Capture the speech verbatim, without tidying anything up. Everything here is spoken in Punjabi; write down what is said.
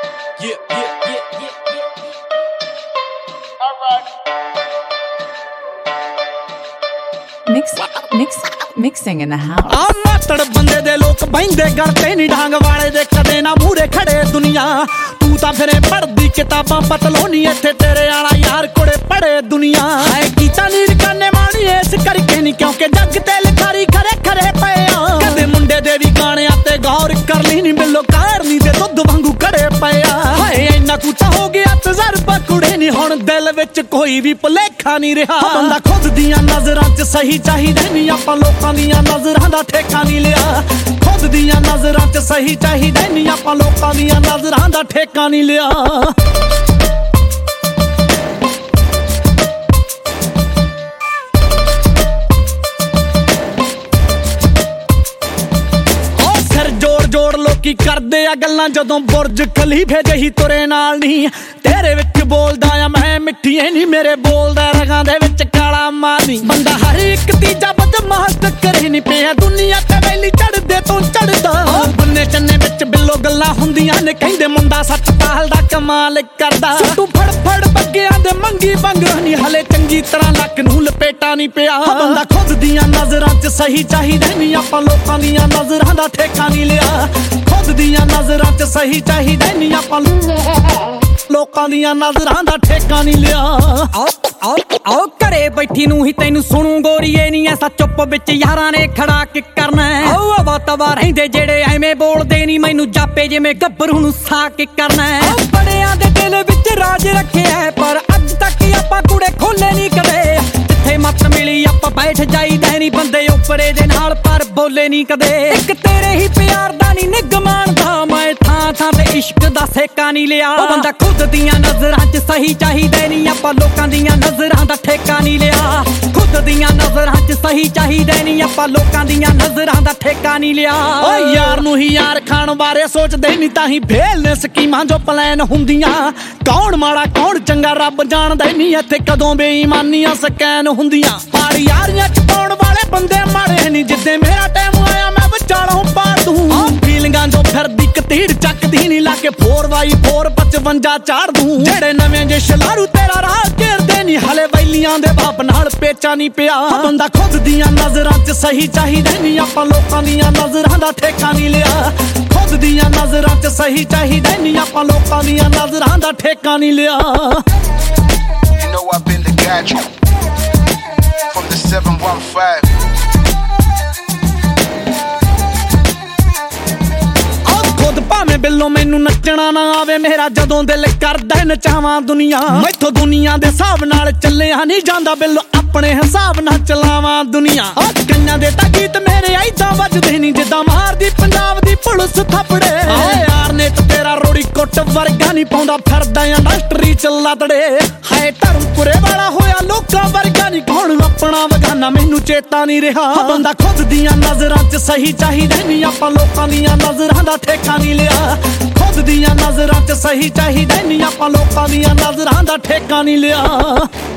Yeah, yeah, yeah, yeah, yeah. Alright. Mix, mix, mixing in the house. ਆ ਮਾਤੜ ਬੰਦੇ ਦੇ ਲੋਕ ਬੈਂਦੇ ਗਲ ਤੇ ਨਹੀਂ ਡਾਂਗ ਵਾਲੇ ਦੇ ਕਦੇ ਨਾ ਮੂਹਰੇ ਖੜੇ ਦੁਨੀਆ ਤੂੰ ਤਾਂ ਫਿਰੇ ਪੜਦੀ ਕਿਤਾਬਾਂ ਪਤਲੋਨੀ ਇੱਥੇ ਤੇਰੇ ਵਾਲਾ ਯਾਰ ਕੋਲੇ ਪੜੇ ਦੁਨੀਆ ਹੈ ਕੀਤਾ ਨੀਰ ਕਾਨੇ ਮਾਣੀ ਇਸ ਕਰਕੇ ਨਹੀਂ ਕਿਉਂਕਿ ਜੱਗ ਤੇ ਲਿਖਾਰੀ ਖਰੇ ਖਰੇ ਪਏ ਆ ਕਦੇ ਮੁੰਡੇ ਦੇ ਵੀ ਗਾਣਿਆਂ ਤੇ ਗੌਰ ਕਰ ਲਈ ਨਹੀਂ ਮਿਲੋ ਕਾਰਨੀ ਦੇ ਦੁੱਧ ਵਾਂਗੂ ਖੜੇ ਪਏ ਆ ਹਾਏ ਇੰਨਾ ਕੁੱਤਾ ਹੋ ਗਿਆ ਤਜਰਬਾ ਕੁੜੇ ਨਹੀਂ ਹੁਣ ਦਿਲ ਵਿੱਚ ਕੋਈ ਵੀ ਭੁਲੇਖਾ ਨਹੀਂ ਰਿਹਾ ਬੰਦਾ ਖੁਦ ਦੀਆਂ ਨਜ਼ਰਾਂ 'ਚ ਸਹੀ ਚਾਹੀਦਾ ਨਹੀਂ ਆਪਾਂ ਲੋਕਾਂ ਦੀਆਂ ਨਜ਼ਰਾਂ ਦਾ ਠੇਕਾ ਨਹੀਂ ਲਿਆ ਖੁਦ ਦੀਆਂ ਨਜ਼ਰਾਂ 'ਚ ਸਹੀ ਚਾਹੀਦਾ ਨਹੀਂ ਆਪਾਂ ਲੋਕਾਂ ਦੀਆਂ ਨਜ਼ਰਾਂ ਦਾ ਠੇਕਾ ਨਹੀਂ ਲਿਆ ਜੋੜ ਲੋਕੀ ਕਰਦੇ ਆ ਗੱਲਾਂ ਜਦੋਂ ਬੁਰਜ ਖਲੀਫੇ ਜਹੀ ਤੁਰੇ ਨਾਲ ਨਹੀਂ ਤੇਰੇ ਵਿੱਚ ਬੋਲਦਾ ਆ ਮੈਂ ਮਿੱਠੀਏ ਨਹੀਂ ਮੇਰੇ ਬੋਲਦਾ ਰਗਾਂ ਦੇ ਵਿੱਚ ਕਾਲਾ ਮਾਨੀ ਬੰਦਾ ਹਰ ਇੱਕ ਤੀਜਾ ਬਦਮਾਸ਼ ਕਰੇ ਨਹੀਂ ਪਿਆ ਦੁਨੀਆ ਤੇ ਵੈਲੀ ਚੜਦੇ ਤੋਂ ਚੜਦਾ ਬੰਨੇ ਚੰਨੇ ਵਿੱਚ ਬਿੱਲੋ ਗੱਲਾਂ ਹੁੰਦੀਆਂ ਨੇ ਕਹਿੰਦੇ ਮੁੰਡਾ ਸੱਚ ਪਾਲ ਦਾ ਕਮਾਲ ਕਰਦਾ ਤੂੰ ਫੜ ਫੜ ਬੱਗਿਆਂ ਦੇ ਮੰਗੀ ਬੰਗਰ ਨਹੀਂ ਹਲੇ ਚੰਗੀ ਤਰ੍ਹਾਂ ਲੱਕ ਨੂੰ ਲਪੇਟਾ ਨਹੀਂ ਪਿਆ ਬੰਦਾ ਖੁਦ ਦੀਆਂ ਨਜ਼ਰਾਂ 'ਚ ਸਹੀ ਚਾਹੀਦਾ ਨਹੀਂ ਆਪਾਂ ਲੋਕਾਂ ਦੀਆਂ ਨਜ਼ਰਾਂ ਦਾ ਠੇਕਾ ਨਹੀਂ ਲਿਆ ਖੁਦ ਦੀਆਂ ਨਜ਼ਰਾਂ 'ਚ ਸਹੀ ਚਾਹੀਦਾ ਨਹੀਂ ਆਪਾਂ ਲੋਕਾਂ ਦੀਆਂ ਨਜ਼ਰਾਂ ਦਾ ਠੇਕਾ ਨਹੀਂ ਲਿਆ ਆਓ ਆਓ ਆਓ ਘਰੇ ਬੈਠੀ ਨੂੰ ਹੀ ਤੈਨੂੰ ਸੁਣੂ ਗੋਰੀਏ ਨਹੀਂ ਐਸਾ ਚੁੱਪ ਵਿੱਚ ਯਾਰਾਂ ਨੇ ਖੜਾ ਕਿ ਕਰਨਾ ਆਓ ਆਵਾ ਤਵਾ ਰਹਿੰਦੇ ਜਿਹੜੇ ਐਵੇਂ ਬੋਲਦੇ ਨਹੀਂ ਮੈਨੂੰ ਜਾਪੇ ਜਿਵੇਂ ਗੱਭਰੂ ਨੂੰ ਸਾ ਕੇ ਕਰਨਾ ਬੜਿਆਂ ਦੇ ਦਿਲ ਵਿੱਚ ਰਾਜ ਰੱਖਿਆ ਪਰ ਅੱਜ ਤੱਕ ਆਪਾਂ ਕੁੜੇ ਖੋਲੇ ਨਹੀਂ ਕਦੇ ਜਿੱਥੇ ਮੱਤ ਮਿਲੀ ਆਪਾਂ ਬੈਠ ਜਾਈਦਾ ਨਹੀਂ ਬੰਦੇ ਉੱਪਰੇ ਦੇ ਨਾਲ ਪਰ ਬੋਲੇ ਨਹੀਂ ਕਦੇ ਇੱਕ ਤੇਰੇ ਹੀ ਪਿਆਰ ਦਾ ਨਹੀਂ ਨਿਗਮਾਨ ਦਾ ਮੈਂ ਥਾਂ ਥਾਂ ਤੇ ਇਸ਼ਕ ਦਾ ਸੇਕਾ ਨਹੀਂ ਲਿਆ ਉਹ ਬੰਦਾ ਖੁਦ ਦੀਆਂ ਨਜ਼ਰਾਂ 'ਚ ਸਹੀ ਚਾਹੀਦੇ ਨਹੀਂ ਆਪਾਂ ਲੋਕਾਂ ਦੀਆਂ ਨਜ਼ਰਾਂ ਦਾ ਠੇਕਾ ਨਹੀਂ ਲਿਆ ਖੁਦ ਦੀਆਂ ਨਜ਼ਰਾਂ 'ਚ ਸਹੀ ਚਾਹੀਦੇ ਨਹੀਂ ਆਪਾਂ ਲੋਕਾਂ ਦੀਆਂ ਨਜ਼ਰਾਂ ਦਾ ਠੇਕਾ ਨਹੀਂ ਲਿਆ ਓ ਯਾਰ ਨੂੰ ਹੀ ਯਾਰ ਖਾਣ ਬਾਰੇ ਸੋਚਦੇ ਨਹੀਂ ਤਾਂ ਹੀ ਫੇਲ ਨੇ ਸਕੀਮਾਂ ਜੋ ਪਲਾਨ ਹੁੰਦੀਆਂ ਕੌਣ ਮਾੜਾ ਕੌਣ ਚੰਗਾ ਰੱਬ ਜਾਣਦਾ ਨਹੀਂ ਇੱਥੇ ਕਦੋਂ ਬੇਈਮਾਨੀਆਂ ਸਕੈਨ ਹੁੰਦੀਆਂ ਪਰ ਯਾਰੀਆਂ 'ਚ ਪਾਉਣ ਵਾਲੇ ਬੰਦੇ ਮਾੜੇ ਨਹੀਂ ਜਿੱਦੇ ਮੇਰਾ ਟਾਈਮ ਆਇਆ ਮੈਂ ਵਿਚਾਲੋਂ ਪਾਰ ਦੂੰ ਫੀਲਿੰਗਾਂ ਜੋ ਫਿਰਦੀ ਕਤੀੜ ਚੱਕਦੀ ਨਹੀਂ ਲਾ ਕੇ ਫੋਰ ਬਾਈ ਫੋਰ ਪਚਵੰਜਾ ਚਾੜ ਦੂੰ ਜਿਹੜੇ ਨਵੇਂ ਜੇ ਸ਼ਲਾਰੂ ਤੇਰਾ ਰਾਹ ਘੇਰਦੇ ਨਹੀਂ ਹਲੇ ਵੈਲੀਆਂ ਦੇ ਬਾਪ ਨਾਲ ਪੇਚਾ ਨਹੀਂ ਪਿਆ ਬੰਦਾ ਖੁਦ ਦੀਆਂ ਨਜ਼ਰਾਂ 'ਚ ਸਹੀ ਚਾਹੀਦਾ ਨਹੀਂ ਆਪਾਂ ਲੋਕਾਂ ਦੀਆਂ ਨਜ਼ਰਾਂ ਦਾ ਠੇਕਾ ਨਹੀਂ ਲਿਆ ਖੁਦ ਦੀਆਂ ਨਜ਼ਰਾਂ 'ਚ ਸਹੀ ਚਾਹੀਦਾ ਨਹੀਂ ਆਪਾਂ ਲੋਕਾਂ ਦੀਆਂ ਨਜ਼ਰਾਂ ਦਾ ਠੇਕਾ ਨਹੀਂ ਲਿਆ You know I've been the gadget from the seven one five ਭਾਵੇਂ ਬਿੱਲੋ ਮੈਨੂੰ ਨੱਚਣਾ ਨਾ ਆਵੇ ਮੇਰਾ ਜਦੋਂ ਦਿਲ ਕਰਦਾ ਨਚਾਵਾਂ ਦੁਨੀਆ ਮੈਥੋਂ ਦੁਨੀਆ ਦੇ ਹਿਸਾਬ ਨਾਲ ਚੱਲਿਆ ਨਹੀਂ ਜਾਂਦਾ ਬਿੱਲੋ ਆਪਣੇ ਹਿਸਾਬ ਨਾਲ ਚਲਾਵਾਂ ਦੁਨੀਆ ਆ ਕੰਨਾਂ ਦੇ ਤਾਂ ਗੀਤ ਮੇਰੇ ਐਦਾਂ ਵੱਜਦੇ ਨਹੀਂ ਜਿੱਦਾਂ ਮਾਰਦੀ ਪੰਜਾਬ ਦੀ ਪੁਲਿਸ ਥੱਪੜੇ ਆ ਯਾਰ ਨੇ ਤਾਂ ਤੇਰਾ ਰੋੜੀ ਕੁੱਟ ਵਰਗਾ ਨਹੀਂ ਪਾਉਂਦਾ ਫਿਰਦਾ ਇੰਡਸਟਰੀ ਚ ਲੱਤੜੇ ਹਾਏ ਧਰਮਪੁਰੇ ਵਾਲਾ ਹੋਇਆ ਲੋਕਾਂ ਵਰਗਾ ਨਹੀਂ ਕੌਣ ਆਪਣਾ ਵਗਾਨਾ ਮੈਨੂੰ ਚੇਤਾ ਨਹੀਂ ਰਿਹਾ ਬੰਦਾ ਖੁਦ ਦੀਆਂ ਨਜ਼ਰਾਂ 'ਚ ਸਹੀ ਚਾਹੀਦਾ ਨਹੀਂ ਆਪਾਂ ਲੋਕਾਂ ਦੀਆਂ ਨਜ਼ਰਾਂ ਦਾ ਠੇਕਾ ਨਹੀਂ ਲਿਆ ਖੁਦ ਦੀਆਂ ਨਜ਼ਰਾਂ 'ਚ ਸਹੀ ਚਾਹੀਦਾ ਨਹੀਂ ਆਪਾਂ ਲੋਕਾਂ ਦੀਆਂ ਨਜ਼ਰਾਂ ਦਾ ਠੇਕਾ ਨਹੀਂ ਲਿਆ